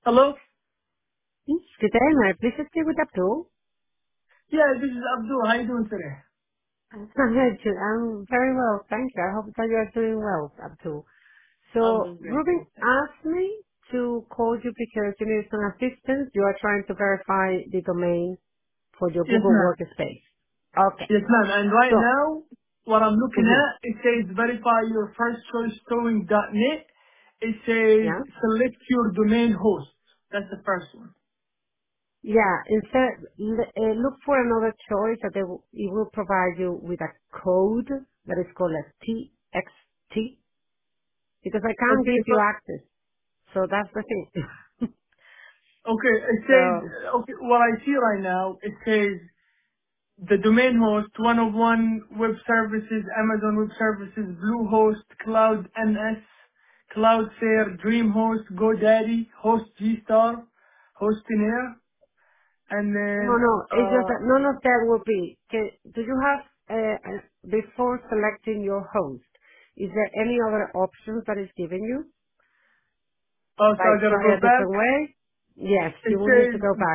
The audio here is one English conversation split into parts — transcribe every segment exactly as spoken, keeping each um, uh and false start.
Hello? Yes, good day, my please speak with Abdul. Yeah, this is Abdul. How you doing today? I'm I'm very well, thank you. I hope that you are doing well, Abdul. I'm So, doing great Ruben too. Thanks. asked me to call you because you need some assistance. You are trying to verify the domain for your Yes, Google ma'am. Workspace. Okay. Yes, ma'am. And right So, now, what I'm looking hmm at, it says verify your first choice towing dot net. It says yeah, select your domain host. That's the first one. yeah. Instead, l- uh, look for another choice that they will, it will provide you with a code that is called a T X T because I can't Okay, give you but, access. So that's the thing. okay, it says, So, okay, what I see right now, it says the domain host, one oh one Web Services, Amazon Web Services, Bluehost, Cloud N S, Cloudflare, DreamHost, GoDaddy, Host G-Star, Hostinaire, and no, then, no, it's just uh, that none of that will be. Can, do you have, uh, uh, before selecting your host, is there any other options that is given you? oh, so I Like gotta try go a back. different way? Yes, It you will need to go says, back.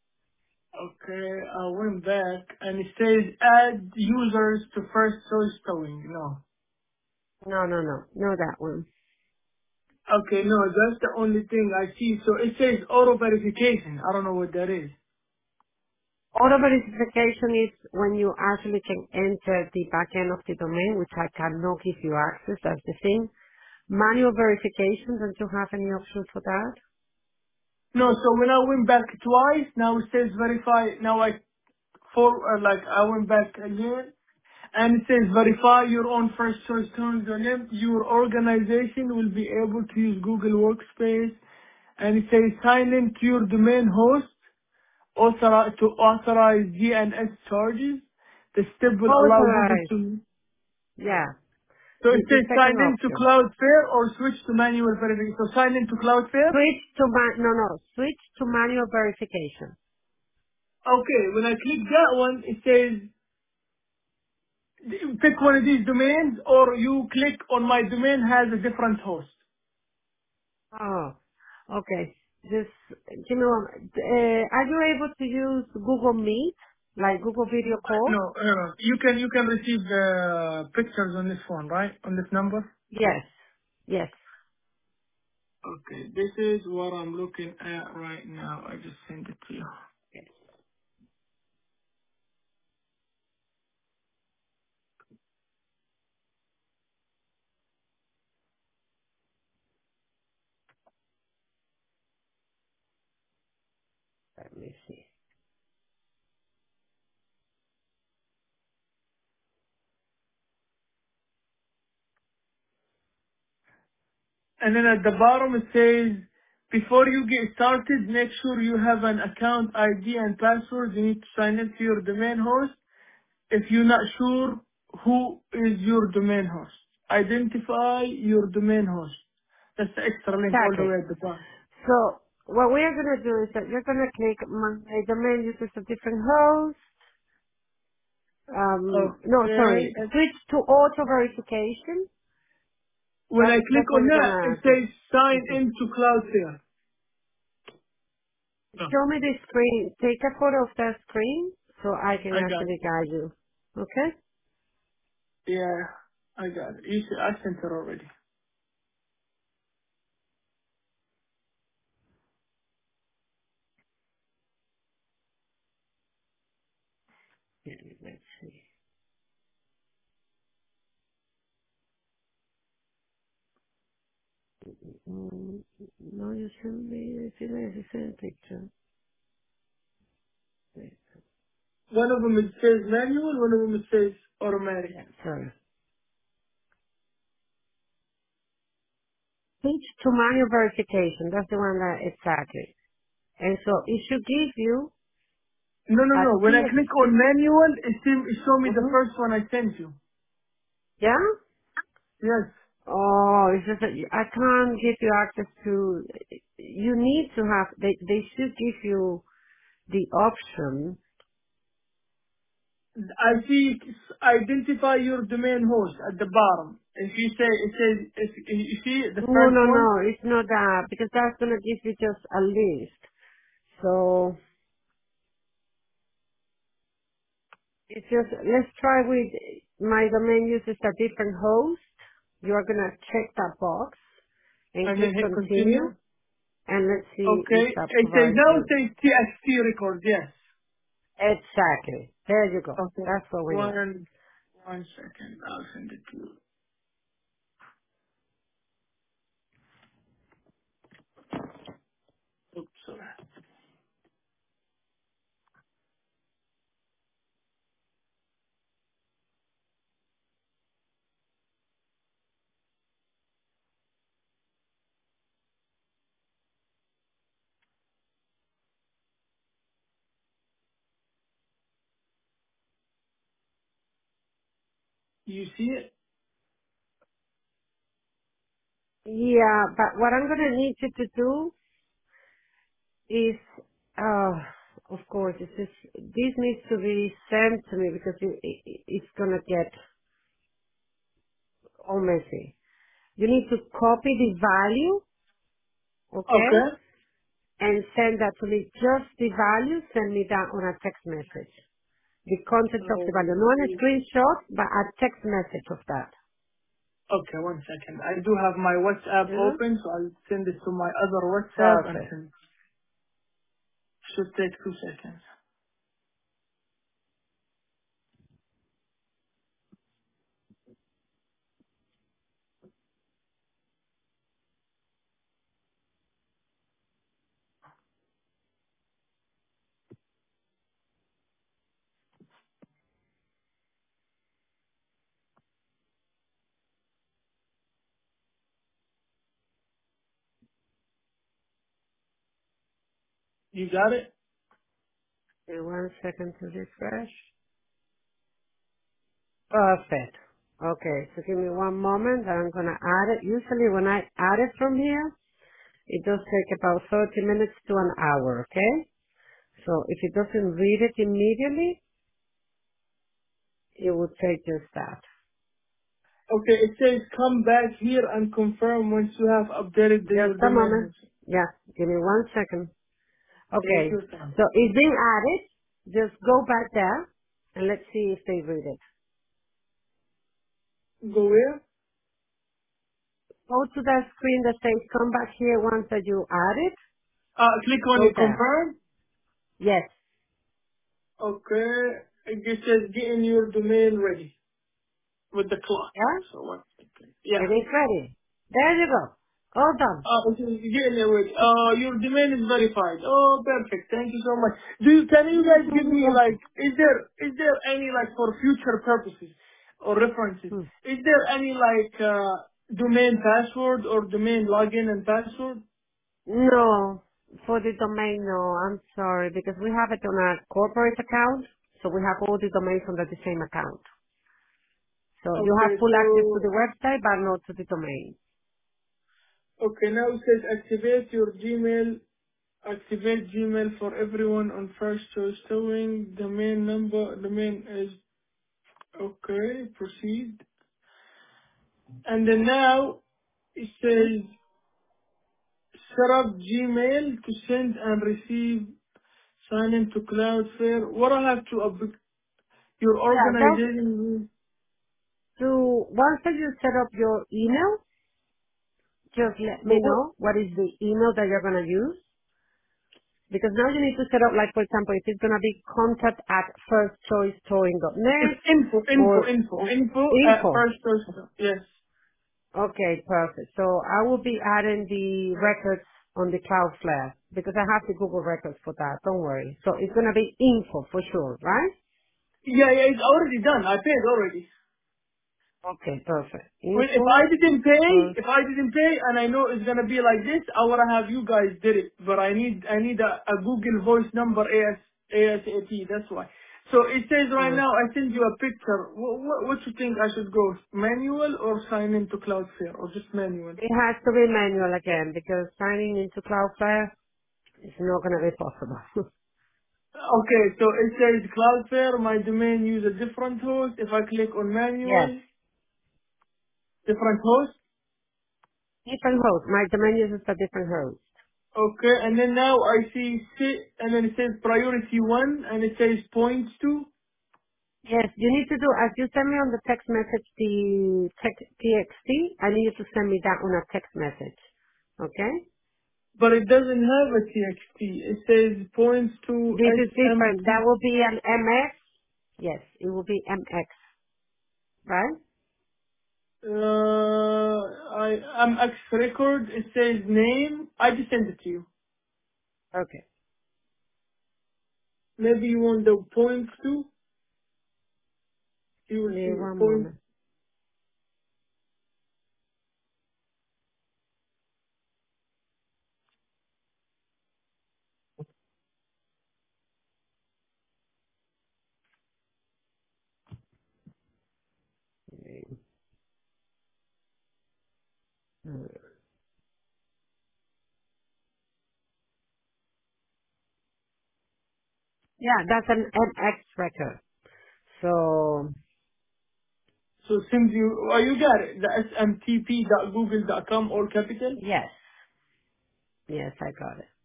okay, I went back, and it says add users to first choice towing. No. No, no, no, no that one. Okay, no, that's the only thing I see. So it says auto verification. I don't know what that is. Auto verification is when you actually can enter the back end of the domain, which I cannot give you access, that's the thing. Manual verification, don't you have any option for that? No, so when I went back twice, now it says verify. Now I for uh, like I went back again, and it says verify your own first choice terms on it. Your organization will be able to use Google Workspace, and it says sign in to your domain host authorize to authorize D N S charges. The step will allow Google Authorize, to. yeah, So the, it the says sign second in to option. Cloudflare or switch to manual verification. So sign in to Cloudflare. Switch to ma- no no switch to manual verification. Okay, when I click that one, it says pick one of these domains or you click on my domain has a different host. Oh, okay. Just give me one. Uh, are you able to use Google Meet, like Google Video Call? No, uh, you can you can receive the pictures on this phone, right? On this number. Yes, yes. Okay, this is what I'm looking at right now. I just sent it to you. Let me see. And then at the bottom it says, before you get started, make sure you have an account I D and password. You need to sign in to your domain host. If you're not sure who is your domain host, identify your domain host. That's the extra link all the Exactly. way at the bottom. So what we are gonna do is that you're gonna click my domain uses a different host. Um, no, Okay. sorry. And Switch to auto verification. when I That's click that's what on you're that, it gonna do. says sign Mhm. in to Cloudflare. Oh, Show me the screen. Take a photo of that screen so I can I got actually it. guide you. Okay? Yeah, I got it. You see, I sent it already. Yeah, let's see. Mm, no, you send me, see, there's a same picture. Wait, One of them it says manual, one of them it says automatic. yeah, sorry. Page to manual verification. That's the one that exactly. And so it should give you No, no, a no. When I click T X T. on manual, it seem it show me the Mm-hmm. first one I sent you. Yeah? Yes. Oh, it's just that you- I can't give you access to, you need to have, they, they should give you the option. I see identify your domain host at the bottom. If you say, it says, if you see the No, first no, one, no, it's not that, because that's going to give you just a list. So, it's just, let's try with, my domain uses a different host. You are going to check that box and and then click hit continue, continue. and let's see Okay. if that It says, provides now it you. says T X T record, yes. Exactly. There you go. Okay. That's what we want. One, one second. I'll send it to you. Oops, sorry. You see it? Yeah, but what I'm going to need you to do is, uh, of course, it's just, this needs to be sent to me because it, it, it's going to get all messy. You need to copy the value, okay, Okay. and send that to me. Just the value, send me that on a text message. The content of the value, not a Um, screenshot, but a text message of that. Okay, one second. I do have my WhatsApp Yeah? open, so I'll send it to my other WhatsApp and Perfect. send. Should take two seconds. You got it? Okay, one second to refresh. Perfect. Okay, so give me one moment. I'm going to add it. Usually when I add it from here, it does take about thirty minutes to an hour, okay? So if it doesn't read it immediately, it will take just that. Okay, it says come back here and confirm once you have updated the, your Just a domain moment. name. Yeah, give me one second. Take Okay, your time. so it's being added. Just go back there and let's see if they read it. Go where? Go to that screen that says come back here once that you add it. Uh, click on Go it, there. confirm. Yes. Okay, it says getting your domain ready with the clock. Yeah? So one second. Yeah. It is ready. There you go. All done. Uh, okay, getting it ready. Uh, your domain is verified. Oh, perfect. Thank you so much. Do you, can you You're guys so give me welcome. like, is there, is there any like for future purposes or references? Hmm. Is there any like, uh, domain password or domain login and password? No, for the domain, no. I'm sorry because we have it on a corporate account, so we have all the domains under the same account. So you have Okay, full access to the so, website, but not to the domain. okay, now it says activate your Gmail, activate Gmail for everyone on first choice towing. Domain number, domain is, okay, proceed. And then now it Hmm? says set up Gmail to send and receive, sign into Cloudflare. What I have to, up- your Yeah, that's organization, to once that you set up your email, just let me but what, know what is the email that you're gonna use. Because now you need to set up, like for example, if it's gonna be contact at it's firstchoicetowing.net info, info, or info, info at info. first person. Yes. Okay, perfect. So I will be adding the records on the Cloudflare because I have the Google records for that. Don't worry. So it's gonna be info for sure, right? Yeah, yeah, it's already done. I paid already. Okay, perfect. Well, if Info I didn't pay, first. if I didn't pay, and I know it's gonna be like this, I wanna have you guys did it. But I need, I need a, a Google Voice number AS, ASAP. That's why. So it says right Uh, now, I send you a picture. What, what, what you think I should go? Manual or sign into Cloudflare or just manual? it has to be manual again because signing into Cloudflare is not gonna be possible. Okay, so it says Cloudflare, my domain use a different host. If I click on Yes. manual, different host. Different host. My domain uses a different host. Okay, and then now I see sit, and then it says priority one, and it says points two, Yes, you need to do, as you send me on the text message the text T X T, I need you to send me that on a text message. Okay? but it doesn't have a T X T. It says points to This is different. S M T. That will be an M X. Yes, it will be M X, right? Uh, I, I'm X record. It says name. I just sent it to you. Okay. Maybe you want the points too. You will see Only it. one Point. moment. Yeah, that's an M X record. So, So since you, oh, you got it. The S M T P dot google dot com all capital. yes. Yes, I got it.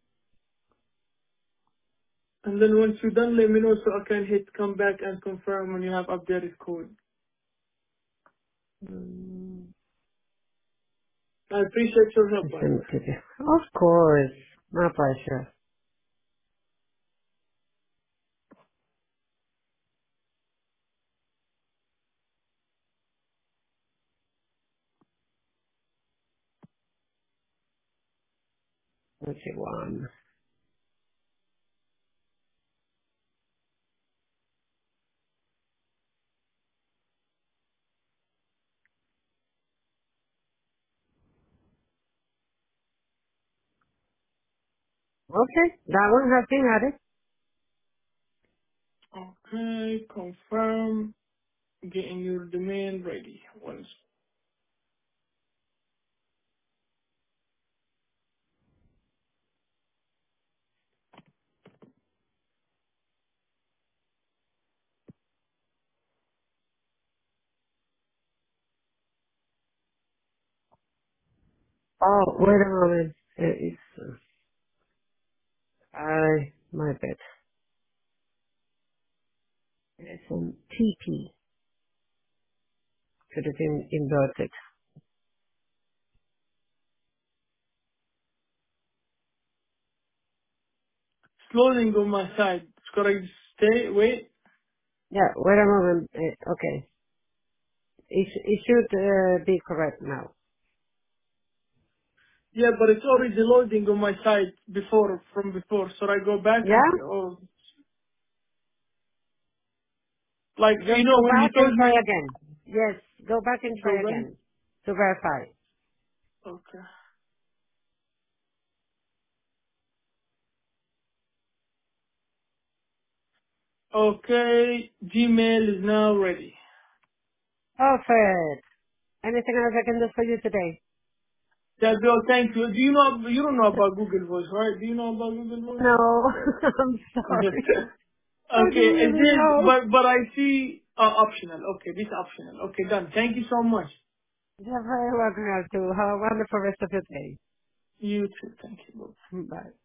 And then once you're done, let me know so I can hit come back and confirm when you have updated code. Mm, I appreciate your I help, by the send way. it to you. Of course. My pleasure. What you want? Okay. That one has been added. Okay, confirm. Getting your domain ready. Once. Oh, wait a moment. It is, uh, I, my bad. It's an T P. Should have been inverted. It's loading on my side. Should I stay? Wait. Yeah, wait a moment. Uh, okay. It, sh- it should uh, be correct now. Yeah, but it's already loading on my side before, from before. Should I go back and, Yeah? oh, like, you Just know, go when you back and told try me, again. Yes, go back and go try back. again to verify. Okay. Okay, Gmail is now ready. Perfect. Anything else I can do for you today? Yeah, Bill, thank you. Do you know, you don't know about Google Voice, right? Do you know about Google Voice? No, I'm sorry. I Okay, don't it really is, know. but, but I see, uh, optional. Okay, this optional. Okay, done. Thank you so much. You're very welcome, to. Have a wonderful rest of your day. You too. Thank you. Bye. Bye.